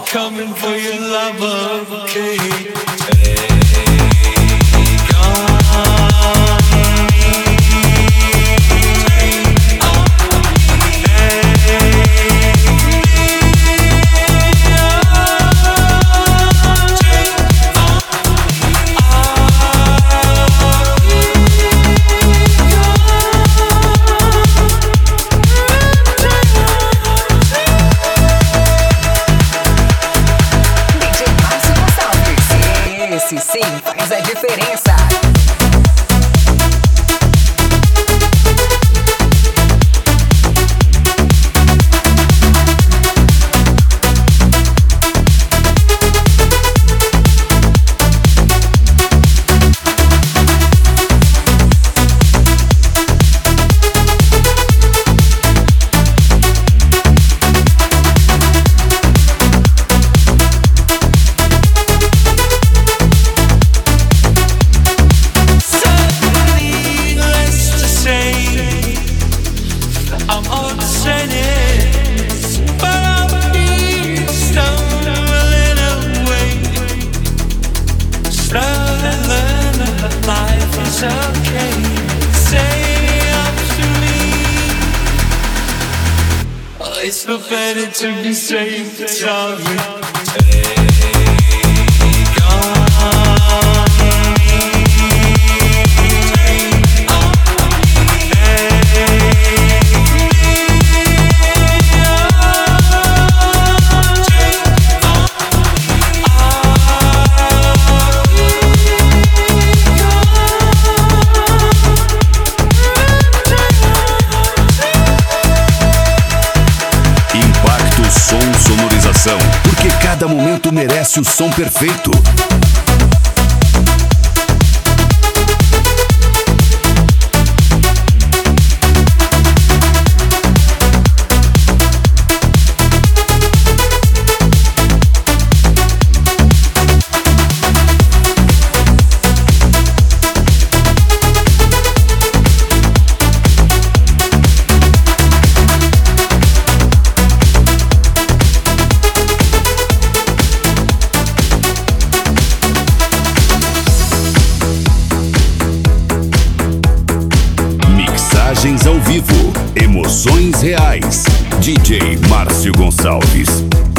coming for your love, okay? Take on me. Esse sim faz a diferença. It's no better to be safe than sorry. Take on me. Sonorização, porque cada momento merece o som perfeito. Ao vivo, emoções reais. DJ Márcio Gonçalves.